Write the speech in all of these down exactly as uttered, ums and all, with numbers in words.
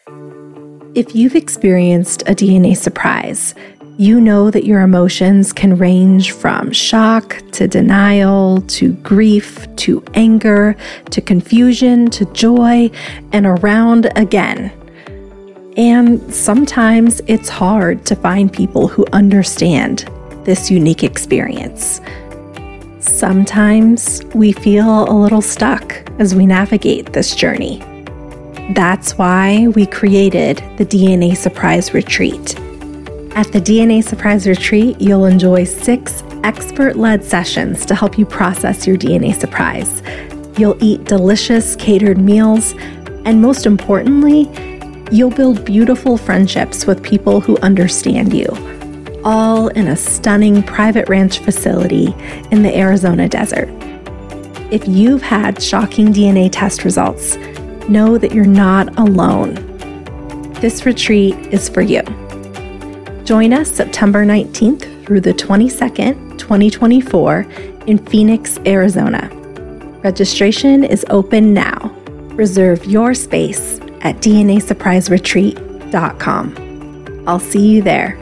If you've experienced a D N A surprise, you know that your emotions can range from shock to denial to grief to anger to confusion to joy and around again. And sometimes it's hard to find people who understand this unique experience. Sometimes we feel a little stuck as we navigate this journey. That's why we created the D N A Surprise Retreat. At the D N A Surprise Retreat, you'll enjoy six expert-led sessions to help you process your D N A surprise. You'll eat delicious catered meals, and most importantly, you'll build beautiful friendships with people who understand you, all in a stunning private ranch facility in the Arizona desert. If you've had shocking D N A test results, know that you're not alone. This retreat is for you. Join us September nineteenth through the twenty-second, twenty twenty-four in Phoenix, Arizona. Registration is open now. Reserve your space at D N A surprise retreat dot com. I'll see you there.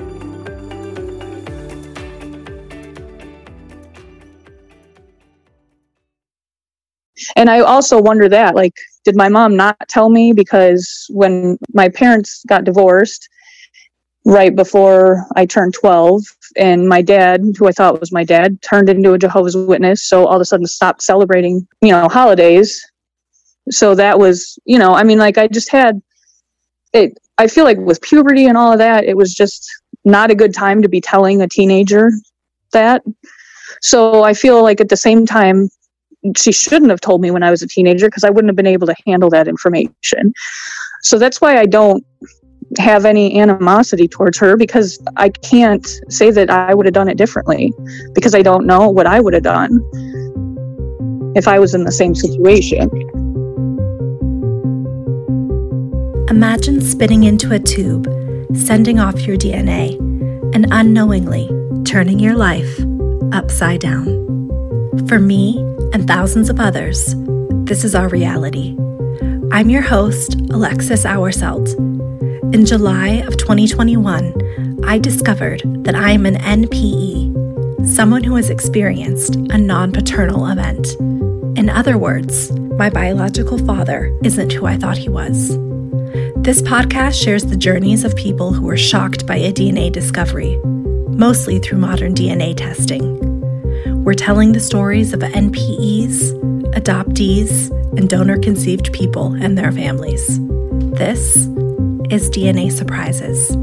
And I also wonder that, like, did my mom not tell me? Because when my parents got divorced, right before I turned twelve, and my dad, who I thought was my dad, turned into a Jehovah's Witness, so all of a sudden stopped celebrating, you know, holidays. So that was, you know, I mean, like, I just had it. I feel like with puberty and all of that, it was just not a good time to be telling a teenager that. So I feel like at the same time, she shouldn't have told me when I was a teenager, because I wouldn't have been able to handle that information. So that's why I don't have any animosity towards her, because I can't say that I would have done it differently, because I don't know what I would have done if I was in the same situation. Imagine spinning into a tube, sending off your D N A, and unknowingly turning your life upside down. For me and thousands of others, this is our reality. I'm your host, Alexis Auerselt. In July of twenty twenty-one, I discovered that I am an N P E, someone who has experienced a non-paternal event. In other words, my biological father isn't who I thought he was. This podcast shares the journeys of people who were shocked by a D N A discovery, mostly through modern D N A testing. We're telling the stories of N P Es, adoptees, and donor-conceived people and their families. This is D N A Surprises.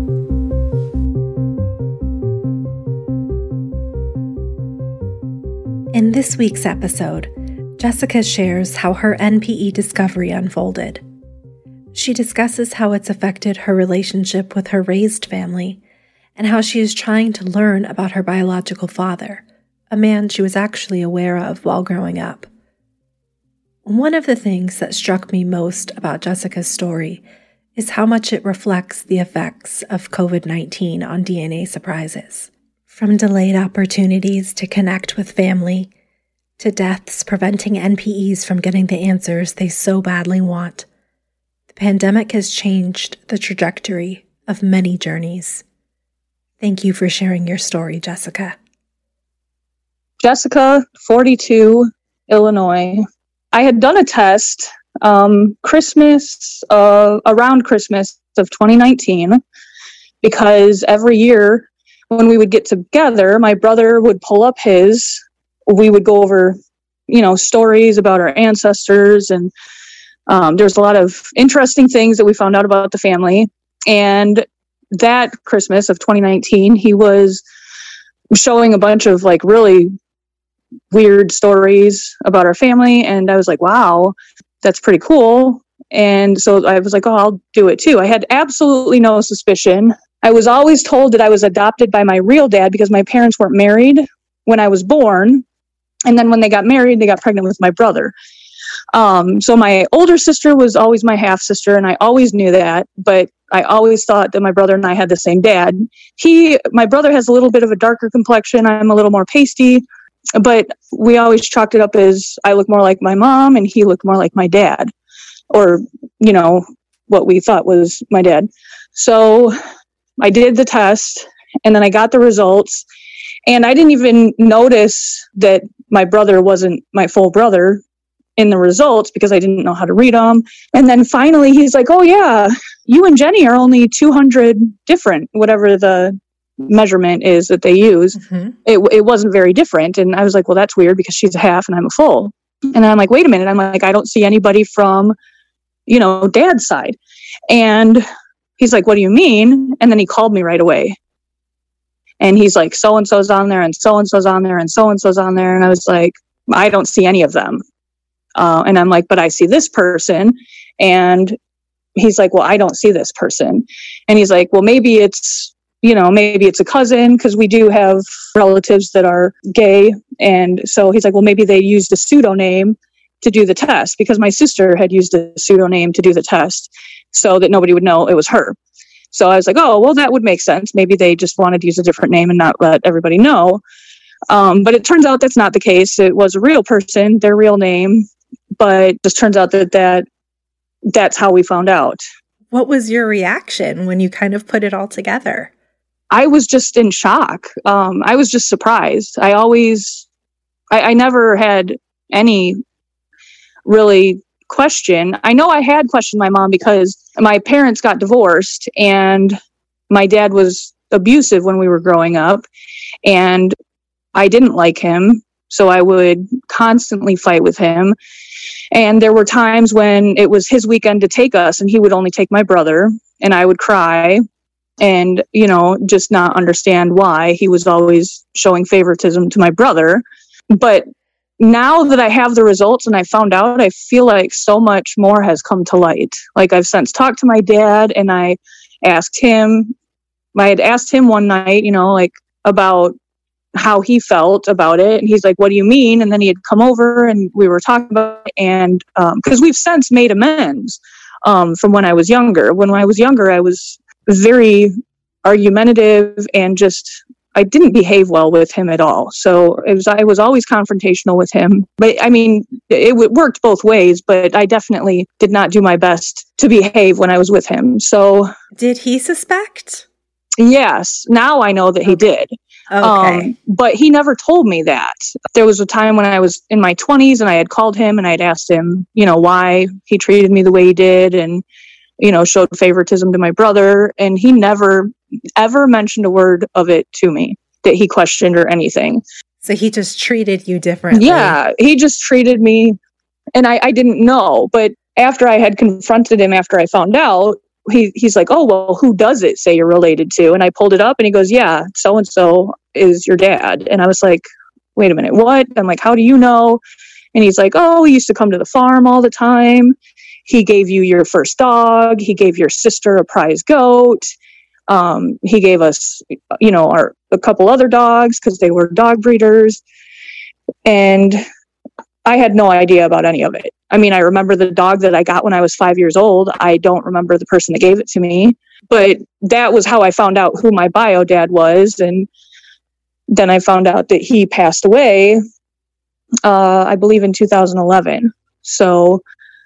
In this week's episode, Jessica shares how her N P E discovery unfolded. She discusses how it's affected her relationship with her raised family and how she is trying to learn about her biological father, a man she was actually aware of while growing up. One of the things that struck me most about Jessica's story is how much it reflects the effects of covid nineteen on D N A surprises. From delayed opportunities to connect with family, to deaths preventing N P Es from getting the answers they so badly want, the pandemic has changed the trajectory of many journeys. Thank you for sharing your story, Jessica. Jessica, forty-two, Illinois. I had done a test um, Christmas, uh, around Christmas of twenty nineteen, because every year when we would get together, my brother would pull up his, we would go over, you know, stories about our ancestors, and um, there's a lot of interesting things that we found out about the family. And that Christmas of twenty nineteen, he was showing a bunch of like really weird stories about our family, and I was like, wow, that's pretty cool. And so I was like, oh, I'll do it too. I had absolutely no suspicion. I was always told that I was adopted by my real dad because my parents weren't married when I was born, and then when they got married, they got pregnant with my brother. Um, so my older sister was always my half sister, and I always knew that, but I always thought that my brother and I had the same dad. He, my brother has a little bit of a darker complexion. I'm a little more pasty. But we always chalked it up as I look more like my mom and he looked more like my dad. Or, you know, what we thought was my dad. So I did the test, and then I got the results, and I didn't even notice that my brother wasn't my full brother in the results because I didn't know how to read them. And then finally he's like, oh yeah, you and Jenny are only two hundred different, whatever the measurement is that they use. Mm-hmm. It, it wasn't very different. And I was like, well, that's weird because she's a half and I'm a full. And then I'm like, wait a minute. I'm like, I don't see anybody from, you know, dad's side. And he's like, what do you mean? And then he called me right away. And he's like, so-and-so's on there and so-and-so's on there and so-and-so's on there. And I was like, I don't see any of them. Uh, and I'm like, but I see this person. And he's like, well, I don't see this person. And he's like, well, maybe it's, you know, maybe it's a cousin, because we do have relatives that are gay. And so he's like, well, maybe they used a pseudonym to do the test, because my sister had used a pseudonym to do the test so that nobody would know it was her. So I was like, oh, well, that would make sense. Maybe they just wanted to use a different name and not let everybody know. Um, but it turns out that's not the case. It was a real person, their real name. But it just turns out that, that that's how we found out. What was your reaction when you kind of put it all together? I was just in shock. Um, I was just surprised. I always, I, I never had any really question. I know I had questioned my mom because my parents got divorced and my dad was abusive when we were growing up, and I didn't like him. So I would constantly fight with him. And there were times when it was his weekend to take us and he would only take my brother, and I would cry and, you know, just not understand why he was always showing favoritism to my brother. But now that I have the results and I found out, I feel like so much more has come to light. Like, I've since talked to my dad and I asked him, I had asked him one night, you know, like about how he felt about it. And he's like, what do you mean? And then he had come over and we were talking about it. And um, because we've since made amends um, from when I was younger. When I was younger, I was very argumentative and just, I didn't behave well with him at all. So it was, I was always confrontational with him. But I mean, it, it worked both ways, but I definitely did not do my best to behave when I was with him. So did he suspect? Yes. Now I know that he did. Okay. Um, but he never told me that. There was a time when I was in my twenties and I had called him and I had asked him, you know, why he treated me the way he did and, you know, showed favoritism to my brother. And he never, ever mentioned a word of it to me that he questioned or anything. So he just treated you differently. Yeah, he just treated me, and I, I didn't know. But after I had confronted him, after I found out, he he's like, oh, well, who does it say you're related to? And I pulled it up and he goes, yeah, so-and-so is your dad. And I was like, wait a minute, what? I'm like, how do you know? And he's like, oh, he used to come to the farm all the time. He gave you your first dog. He gave your sister a prize goat. Um, he gave us, you know, our a couple other dogs because they were dog breeders. And I had no idea about any of it. I mean, I remember the dog that I got when I was five years old. I don't remember the person that gave it to me, but that was how I found out who my bio dad was. And then I found out that he passed away, uh, I believe in two thousand eleven. So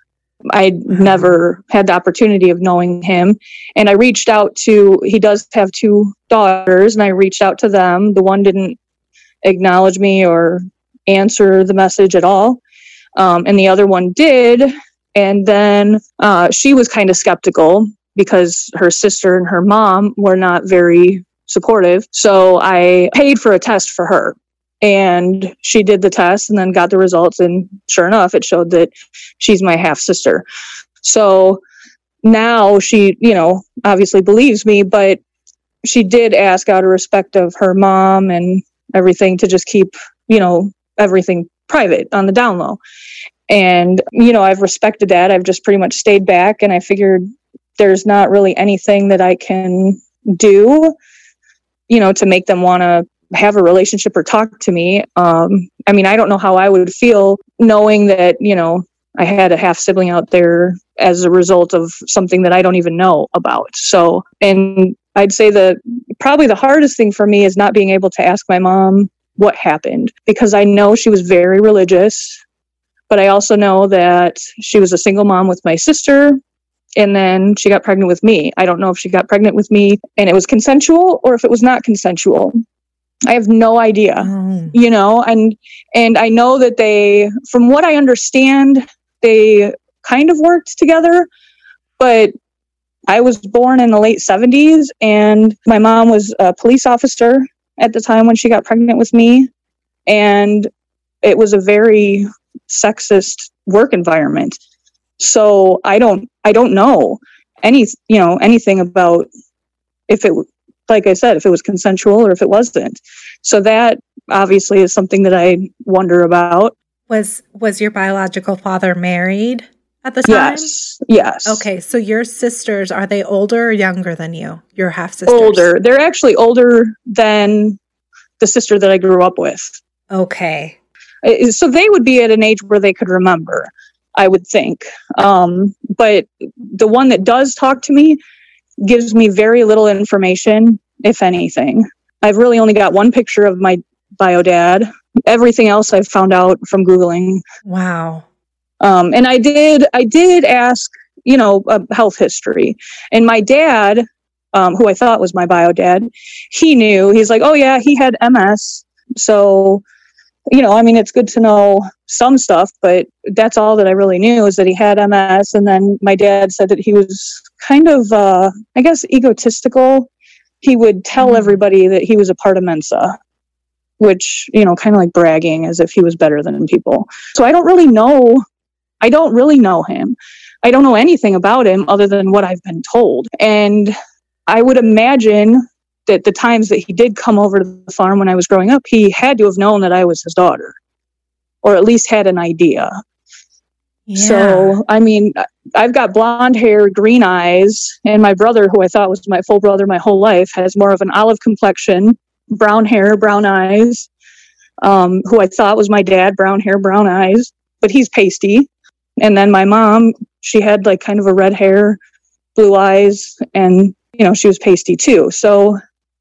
I never had the opportunity of knowing him. And I reached out to, he does have two daughters, and I reached out to them. The one didn't acknowledge me or answer the message at all. Um, and the other one did. And then uh, she was kind of skeptical because her sister and her mom were not very supportive. So I paid for a test for her. And she did the test and then got the results. And sure enough, it showed that she's my half sister. So now she, you know, obviously believes me, but she did ask out of respect of her mom and everything to just keep, you know, everything private on the down low. And, you know, I've respected that. I've just pretty much stayed back, and I figured there's not really anything that I can do, you know, to make them want to have a relationship or talk to me. Um, I mean, I don't know how I would feel knowing that, you know, I had a half sibling out there as a result of something that I don't even know about. So, and I'd say the probably the hardest thing for me is not being able to ask my mom what happened, because I know she was very religious, but I also know that she was a single mom with my sister. And then she got pregnant with me. I don't know if she got pregnant with me and it was consensual or if it was not consensual. I have no idea, oh. you know, and, and I know that they, from what I understand, they kind of worked together, but I was born in the late seventies and my mom was a police officer at the time when she got pregnant with me. And it was a very sexist work environment. So I don't, I don't know any, you know, anything about if it, like I said, if it was consensual or if it wasn't. So that obviously is something that I wonder about. Was, was your biological father married at the time? Yes. Yes. Okay. So your sisters, are they older or younger than you? Your half sisters? Older. They're actually older than the sister that I grew up with. Okay. So they would be at an age where they could remember, I would think. Um, but the one that does talk to me gives me very little information, if anything. I've really only got one picture of my bio dad. Everything else I've found out from Googling. Wow. Um, and I did, I did ask, you know, a health history. And my dad, um, who I thought was my bio dad, he knew. He's like, oh yeah, he had M S. So, you know, I mean, it's good to know some stuff, but that's all that I really knew is that he had M S. And then my dad said that he was kind of, uh, I guess, egotistical. He would tell mm. everybody that he was a part of Mensa, which, you know, kind of like bragging as if he was better than people. So I don't really know. I don't really know him. I don't know anything about him other than what I've been told. And I would imagine that the times that he did come over to the farm when I was growing up, he had to have known that I was his daughter, or at least had an idea. Yeah. So, I mean, I've got blonde hair, green eyes, and my brother, who I thought was my full brother my whole life, has more of an olive complexion, brown hair, brown eyes, um, who I thought was my dad, brown hair, brown eyes, but he's pasty. And then my mom, she had like kind of a red hair, blue eyes, and, you know, she was pasty too. So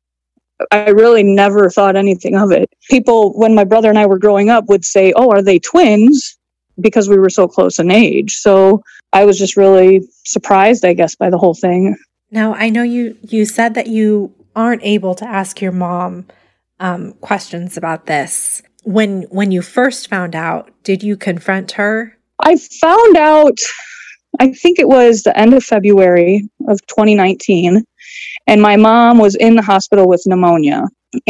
I really never thought anything of it. People, when my brother and I were growing up, would say, oh, are they twins? Because we were so close in age. So I was just really surprised, I guess, by the whole thing. Now, I know you, you said that you aren't able to ask your mom um, questions about this. When, when you first found out, did you confront her? I found out, I think it was the end of February of twenty nineteen. And my mom was in the hospital with pneumonia.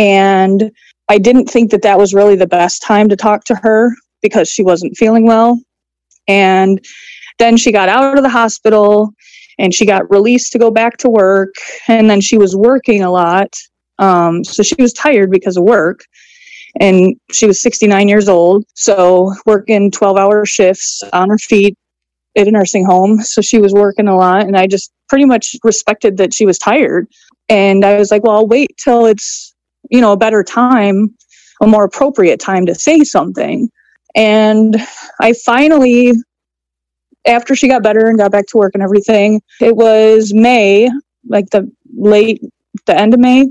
And I didn't think that that was really the best time to talk to her because she wasn't feeling well. And then she got out of the hospital and she got released to go back to work. And then she was working a lot. Um, so she was tired because of work. And she was sixty-nine years old. So working twelve hour shifts on her feet at a nursing home. So she was working a lot, and I just pretty much respected that she was tired. And I was like, well, I'll wait till it's, you know, a better time, a more appropriate time to say something. And I finally, after she got better and got back to work and everything, it was May, like the late, the end of May,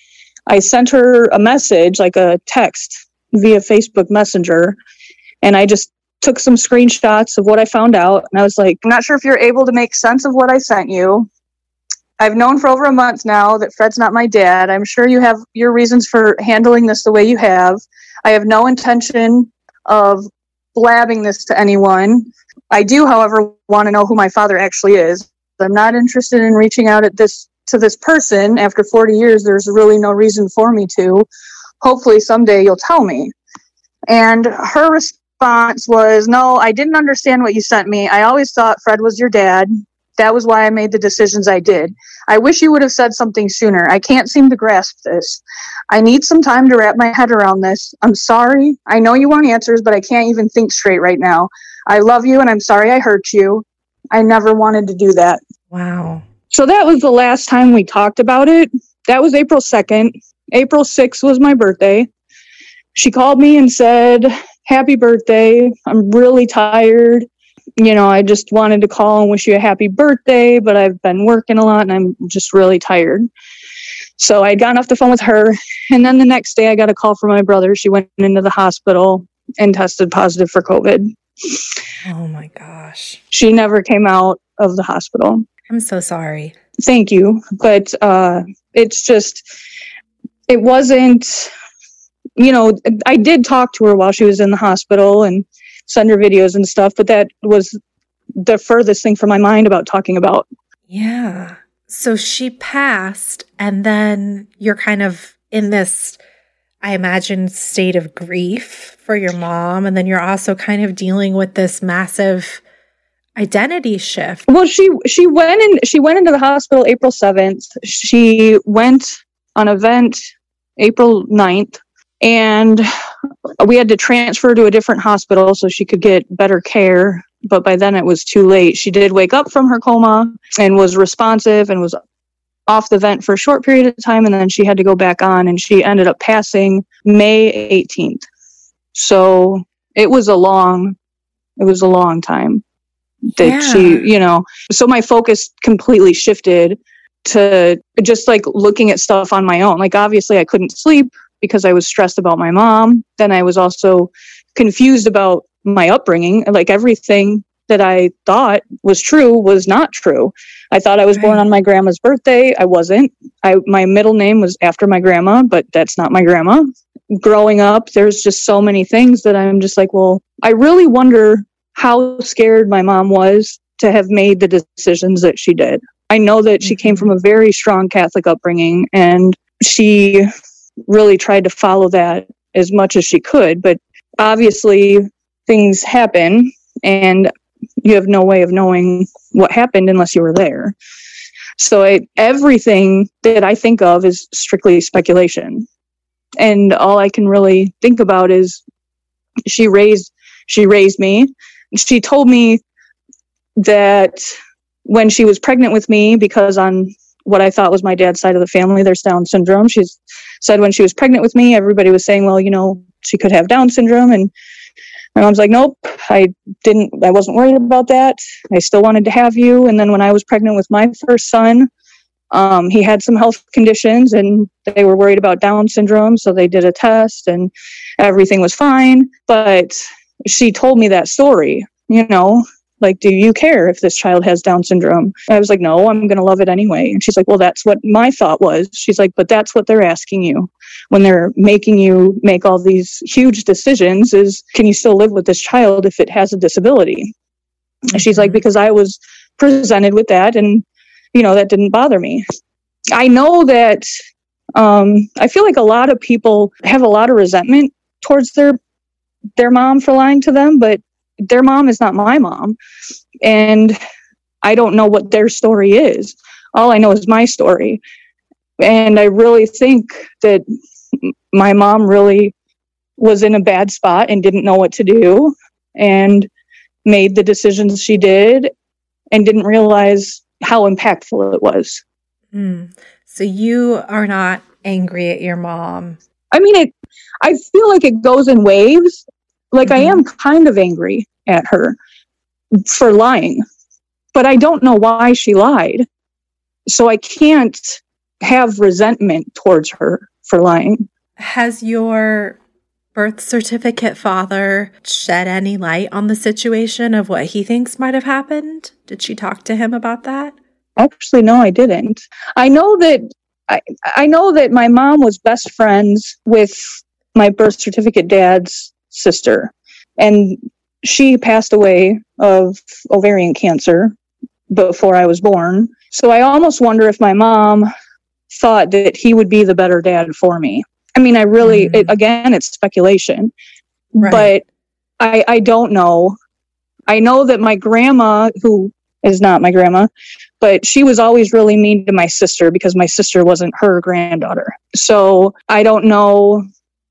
I sent her a message, like a text via Facebook Messenger. And I just took some screenshots of what I found out. And I was like, I'm not sure if you're able to make sense of what I sent you. I've known for over a month now that Fred's not my dad. I'm sure you have your reasons for handling this the way you have. I have no intention of blabbing this to anyone. I do, however, want to know who my father actually is. I'm not interested in reaching out at this to this person. After forty years, there's really no reason for me to. Hopefully someday you'll tell me. And her response was, no, I didn't understand what you sent me. I always thought Fred was your dad. That was why I made the decisions I did. I wish you would have said something sooner. I can't seem to grasp this. I need some time to wrap my head around this. I'm sorry. I know you want answers, but I can't even think straight right now. I love you, and I'm sorry I hurt you. I never wanted to do that. Wow. So that was the last time we talked about it. That was April second. April sixth was my birthday. She called me and said, happy birthday. I'm really tired. You know, I just wanted to call and wish you a happy birthday, but I've been working a lot and I'm just really tired. So I'd gotten off the phone with her. And then the next day I got a call from my brother. She went into the hospital and tested positive for COVID. Oh my gosh. She never came out of the hospital. I'm so sorry. Thank you. But uh, it's just, it wasn't, you know, I did talk to her while she was in the hospital and send her videos and stuff, but that was the furthest thing from my mind about talking about. Yeah. So she passed, and then you're kind of in this, I imagine, state of grief for your mom. And then you're also kind of dealing with this massive identity shift. Well, she she went in she went into the hospital April seventh. She went on a vent April ninth, and we had to transfer to a different hospital so she could get better care. But by then it was too late. She did wake up from her coma and was responsive and was off the vent for a short period of time, and then she had to go back on, and she ended up passing May eighteenth. So it was a long, it was a long time that yeah. she, you know, so my focus completely shifted to just like looking at stuff on my own. Like, obviously I couldn't sleep because I was stressed about my mom. Then I was also confused about my upbringing. Like, everything that I thought was true was not true. I thought I was right. born on my grandma's birthday. I wasn't. I my middle name was after my grandma, but that's not my grandma. Growing up, there's just so many things that I'm just like, well, I really wonder how scared my mom was to have made the decisions that she did. I know that mm-hmm. she came from a very strong Catholic upbringing, and she really tried to follow that as much as she could. But obviously, things happen, and you have no way of knowing what happened unless you were there. So I, everything that I think of is strictly speculation. And all I can really think about is she raised, she raised me. She told me that when she was pregnant with me, because on what I thought was my dad's side of the family, there's Down syndrome. She said when she was pregnant with me, everybody was saying, well, you know, she could have Down syndrome. And my mom's like, nope, I didn't, I wasn't worried about that. I still wanted to have you. And then when I was pregnant with my first son, um, he had some health conditions and they were worried about Down syndrome. So they did a test and everything was fine. But she told me that story, you know, like, do you care if this child has Down syndrome? I was like, no, I'm going to love it anyway. And she's like, well, that's what my thought was. She's like, but that's what they're asking you when they're making you make all these huge decisions is, can you still live with this child if it has a disability? Mm-hmm. She's like, because I was presented with that and, you know, that didn't bother me. I know that um, I feel like a lot of people have a lot of resentment towards their their mom for lying to them, but their mom is not my mom. And I don't know what their story is. All I know is my story. And I really think that my mom really was in a bad spot and didn't know what to do and made the decisions she did and didn't realize how impactful it was. Mm. So you are not angry at your mom? I mean, it. I feel like it goes in waves. Like, mm-hmm. I am kind of angry at her for lying, but I don't know why she lied. So I can't have resentment towards her for lying. Has your birth certificate father shed any light on the situation of what he thinks might have happened? Did she talk to him about that? Actually, no, I didn't. I know that I, I know that my mom was best friends with my birth certificate dad's sister, and she passed away of ovarian cancer before I was born. So I almost wonder if my mom thought that he would be the better dad for me. I mean, I really, mm. it, again, it's speculation, right. But I, I don't know. I know that my grandma, who is not my grandma, but she was always really mean to my sister because my sister wasn't her granddaughter. So I don't know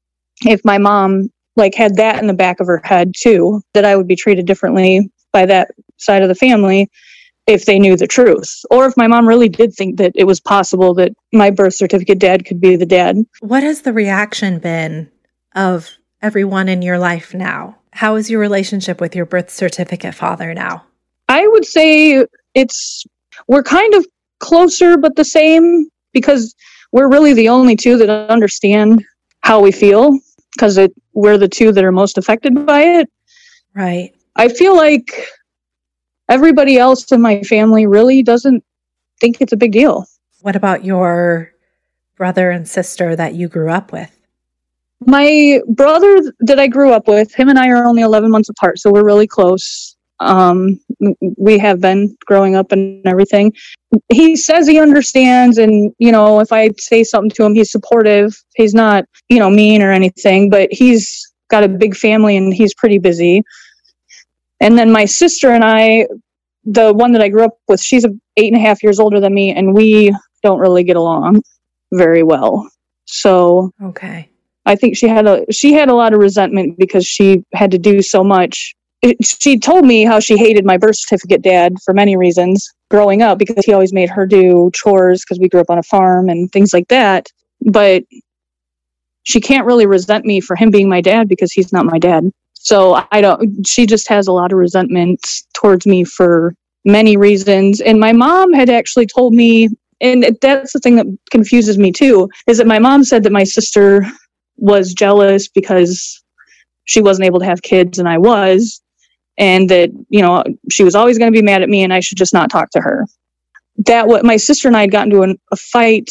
if my mom like had that in the back of her head too, that I would be treated differently by that side of the family if they knew the truth, or if my mom really did think that it was possible that my birth certificate dad could be the dad. What has the reaction been of everyone in your life now? How is your relationship with your birth certificate father now? I would say it's, we're kind of closer but the same, because we're really the only two that understand how we feel, because it we're the two that are most affected by it. Right. I feel like everybody else in my family really doesn't think it's a big deal. What about your brother and sister that you grew up with? My brother that I grew up with, him and I are only eleven months apart, so we're really close. Um, we have been growing up and everything. He says he understands, and, you know, if I say something to him, he's supportive. He's not, you know, mean or anything, but he's got a big family and he's pretty busy. And then my sister and I, the one that I grew up with, she's eight and a half years older than me, and we don't really get along very well. So okay. I think she had a she had a lot of resentment because she had to do so much. She told me how she hated my birth certificate dad for many reasons growing up, because he always made her do chores because we grew up on a farm and things like that. But she can't really resent me for him being my dad because he's not my dad. So I don't, she just has a lot of resentment towards me for many reasons. And my mom had actually told me, and that's the thing that confuses me too, is that my mom said that my sister was jealous because she wasn't able to have kids and I was, and that, you know, she was always going to be mad at me and I should just not talk to her. That what my sister and I had gotten into a, a fight.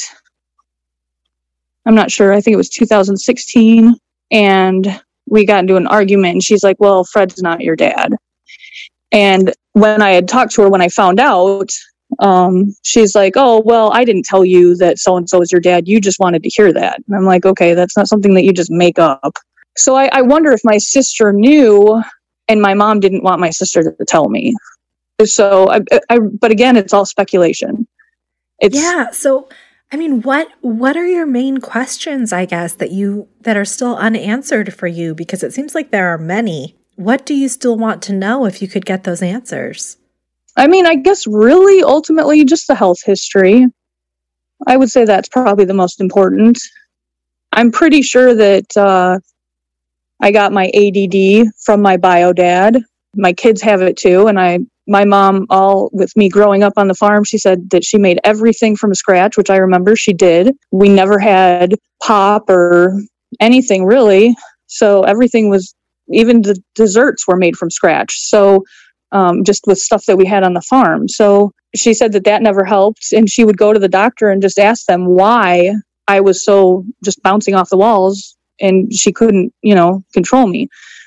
I'm not sure. I think it was two thousand sixteen, and we got into an argument, and she's like, well, Fred's not your dad. And when I had talked to her, when I found out, um, she's like, oh, well, I didn't tell you that so-and-so is your dad. You just wanted to hear that. And I'm like, okay, that's not something that you just make up. So I, I wonder if my sister knew and my mom didn't want my sister to tell me. So, I, I, but again, it's all speculation. It's, yeah. So, I mean, what what are your main questions, I guess, that you that are still unanswered for you? Because it seems like there are many. What do you still want to know if you could get those answers? I mean, I guess really ultimately just the health history. I would say that's probably the most important. I'm pretty sure that uh, I got my A D D from my bio dad. My kids have it too. And I, my mom, all with me growing up on the farm, she said that she made everything from scratch, which I remember she did. We never had pop or anything really. So everything was, even the desserts were made from scratch. So um, just with stuff that we had on the farm. So she said that that never helped. And she would go to the doctor and just ask them why I was so just bouncing off the walls, and she couldn't, you know, control me.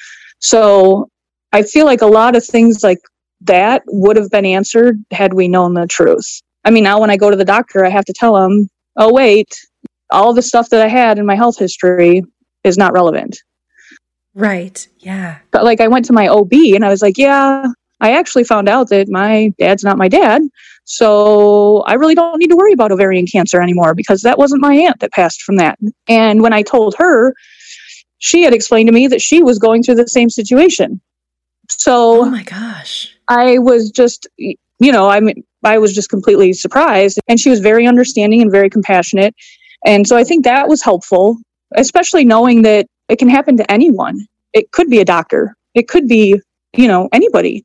So I feel like a lot of things like that would have been answered had we known the truth. I mean, now when I go to the doctor, I have to tell them, oh, wait, all the stuff that I had in my health history is not relevant. Right. Yeah. But like I went to my O B and I was like, yeah, I actually found out that my dad's not my dad. So I really don't need to worry about ovarian cancer anymore because that wasn't my aunt that passed from that. And when I told her, she had explained to me that she was going through the same situation. So oh my gosh, I was just, you know, I mean, I was just completely surprised, and she was very understanding and very compassionate. And so I think that was helpful, especially knowing that it can happen to anyone. It could be a doctor. It could be, you know, anybody.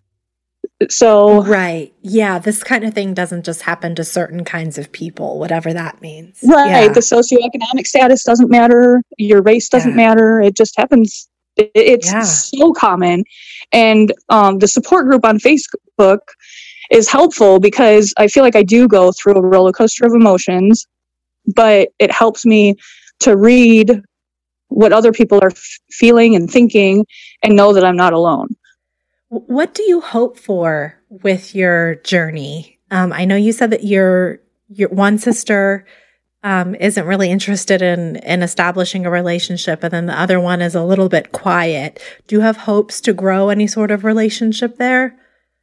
So, right. Yeah. This kind of thing doesn't just happen to certain kinds of people, whatever that means. Right. Yeah. The socioeconomic status doesn't matter. Your race doesn't yeah. matter. It just happens. It's yeah. so common. And um, the support group on Facebook is helpful because I feel like I do go through a roller coaster of emotions, but it helps me to read what other people are f- feeling and thinking and know that I'm not alone. What do you hope for with your journey? Um, I know you said that your your one sister um, isn't really interested in in establishing a relationship, and then the other one is a little bit quiet. Do you have hopes to grow any sort of relationship there?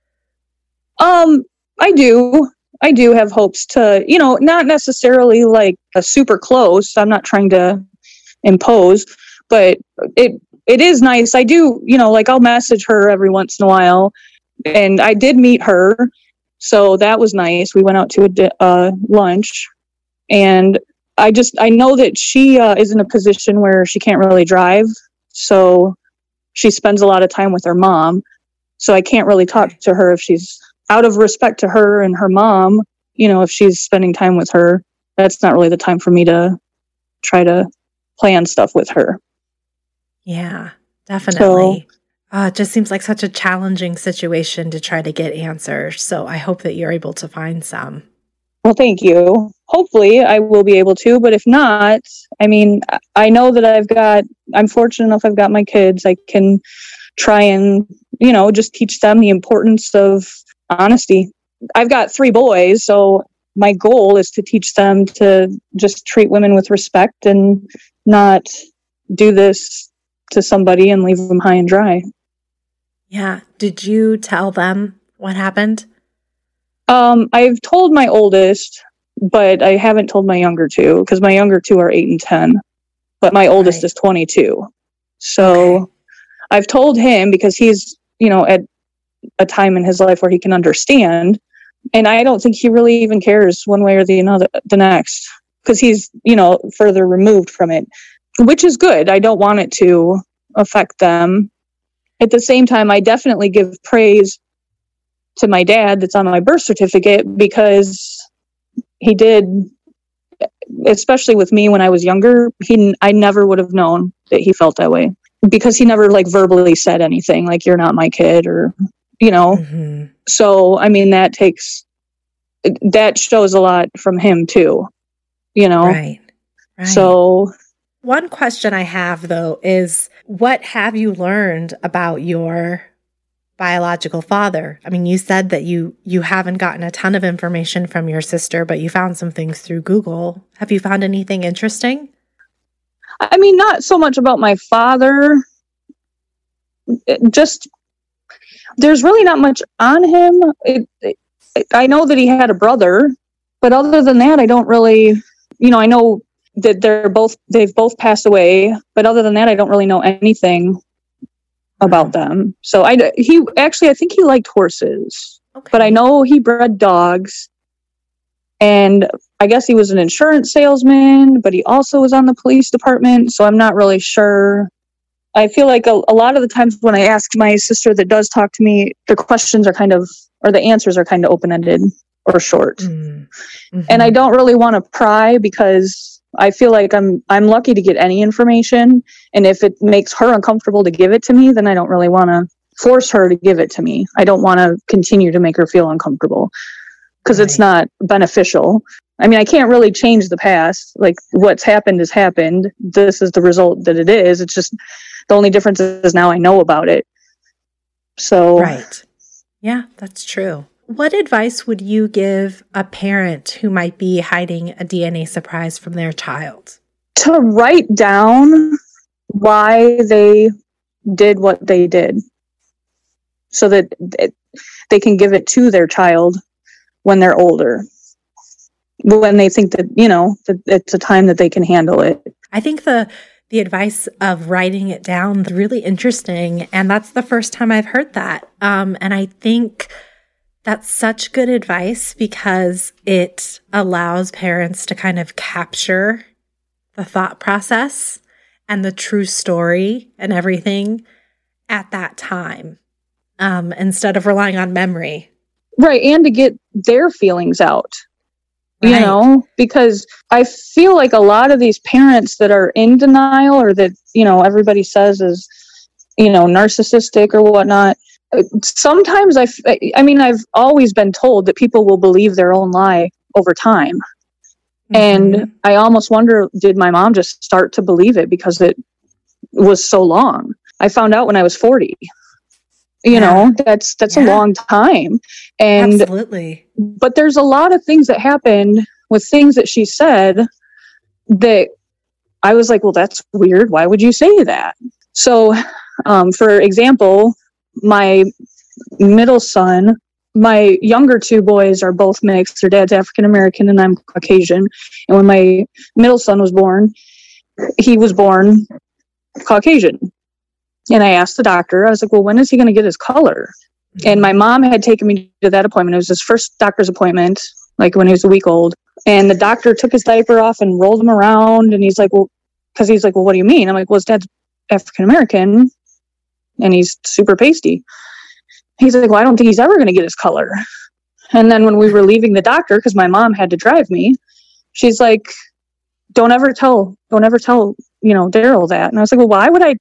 Um, I do. I do have hopes to, you know, not necessarily like a super close. I'm not trying to impose, but it it is nice. I do, you know, like I'll message her every once in a while, and I did meet her, so that was nice. We went out to a di- uh, lunch, and I just I know that she uh, is in a position where she can't really drive, so she spends a lot of time with her mom. So I can't really talk to her if she's out of respect to her and her mom. You know, if she's spending time with her, that's not really the time for me to try to plan stuff with her. Yeah, definitely. Uh, it just seems like such a challenging situation to try to get answers. So I hope that you're able to find some. Well, thank you. Hopefully I will be able to, but if not, I mean, I know that I've got, I'm fortunate enough I've got my kids. I can try and, you know, just teach them the importance of honesty. I've got three boys, so my goal is to teach them to just treat women with respect and not do this to somebody and leave them high and dry. Yeah. Did you tell them what happened? Um, I've told my oldest, but I haven't told my younger two, because my younger two are eight and ten, but my oldest Right. is twenty-two. So Okay. I've told him because he's, you know, at a time in his life where he can understand. And I don't think he really even cares one way or the another, the next, because he's, you know, further removed from it, which is good. I don't want it to affect them. At the same time, I definitely give praise to my dad that's on my birth certificate, because he did, especially with me when I was younger, he, I never would have known that he felt that way, because he never like verbally said anything like, you're not my kid, or, you know. Mm-hmm. So, I mean, that takes, that shows a lot from him too, you know? Right. Right. So one question I have, though, is what have you learned about your biological father? I mean, you said that you you haven't gotten a ton of information from your sister, but you found some things through Google. Have you found anything interesting? I mean, not so much about my father. It just, there's really not much on him. It, it, I know that he had a brother, but other than that, I don't really, you know, I know that they're both, they've both passed away, but other than that, I don't really know anything about them. So I, he actually, I think he liked horses, Okay. but I know he bred dogs, and I guess he was an insurance salesman, but he also was on the police department. So I'm not really sure. I feel like a, a lot of the times when I ask my sister that does talk to me, the questions are kind of, or the answers are kind of open-ended or short. Mm-hmm. And I don't really want to pry, because I feel like I'm I'm lucky to get any information, and if it makes her uncomfortable to give it to me, then I don't really want to force her to give it to me. I don't want to continue to make her feel uncomfortable, because Right. it's not beneficial. I mean, I can't really change the past. Like, what's happened has happened. This is the result that it is. It's just the only difference is now I know about it. So Right. Yeah, that's true. What advice would you give a parent who might be hiding a D N A surprise from their child? to write down why they did what they did, so that it, they can give it to their child when they're older, when they think that, you know, that it's a time that they can handle it. I think the the advice of writing it down is really interesting, and that's the first time I've heard that. Um, and I think that's such good advice, because it allows parents to kind of capture the thought process and the true story and everything at that time, um, instead of relying on memory. Right. And to get their feelings out, you Right. know, because I feel like a lot of these parents that are in denial, or that, you know, everybody says is, you know, narcissistic or whatnot. Sometimes I, f- I mean, I've always been told that people will believe their own lie over time. Mm-hmm. And I almost wonder, did my mom just start to believe it because it was so long? I found out when I was forty. You Yeah. know, that's that's Yeah. a long time. And Absolutely. but there's a lot of things that happened with things that she said that I was like, well, that's weird. Why would you say that? So, um, for example, my middle son, my younger two boys are both mixed. Their dad's African American and I'm Caucasian. And when my middle son was born, he was born Caucasian. And I asked the doctor, I was like, well, when is he going to get his color? Mm-hmm. And my mom had taken me to that appointment. It was his first doctor's appointment, like when he was a week old. And the doctor took his diaper off and rolled him around. And he's like, well, because he's like, well, what do you mean? I'm like, well, his dad's African American and he's super pasty. He's like, well, I don't think he's ever going to get his color. And then when we were leaving the doctor, because my mom had to drive me, she's like, don't ever tell, don't ever tell, you know, Daryl that. And I was like, well, why would I,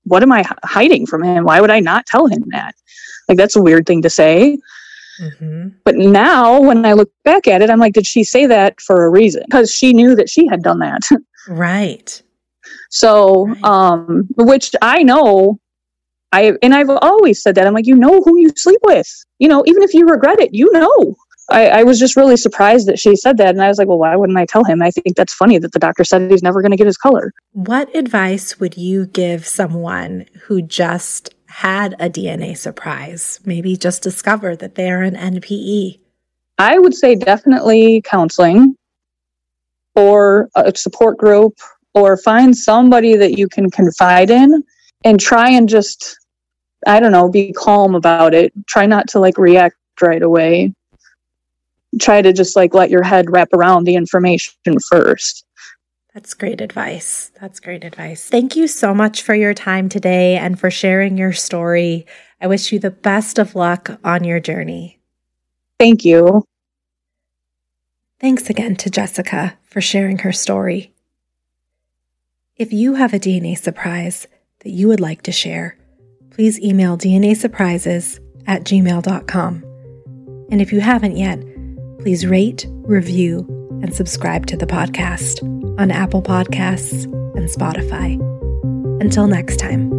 what am I h- hiding from him? Why would I not tell him that? Like, that's a weird thing to say. Mm-hmm. But now when I look back at it, I'm like, did she say that for a reason? Because she knew that she had done that. Right. So, right. um, which I know, I and I've always said that. I'm like, you know who you sleep with. You know, even if you regret it, you know. I, I was just really surprised that she said that. And I was like, well, why wouldn't I tell him? I think that's funny that the doctor said he's never going to get his color. What advice would you give someone who just had a D N A surprise, maybe just discovered that they're an N P E? I would say definitely counseling or a support group, or find somebody that you can confide in and try and just, I don't know, be calm about it. Try not to like react right away. Try to just like let your head wrap around the information first. That's great advice. That's great advice. Thank you so much for your time today and for sharing your story. I wish you the best of luck on your journey. Thank you. Thanks again to Jessica for sharing her story. If you have a D N A surprise that you would like to share, please email d n a surprises at gmail dot com. And if you haven't yet, please rate, review, and subscribe to the podcast on Apple Podcasts and Spotify. Until next time.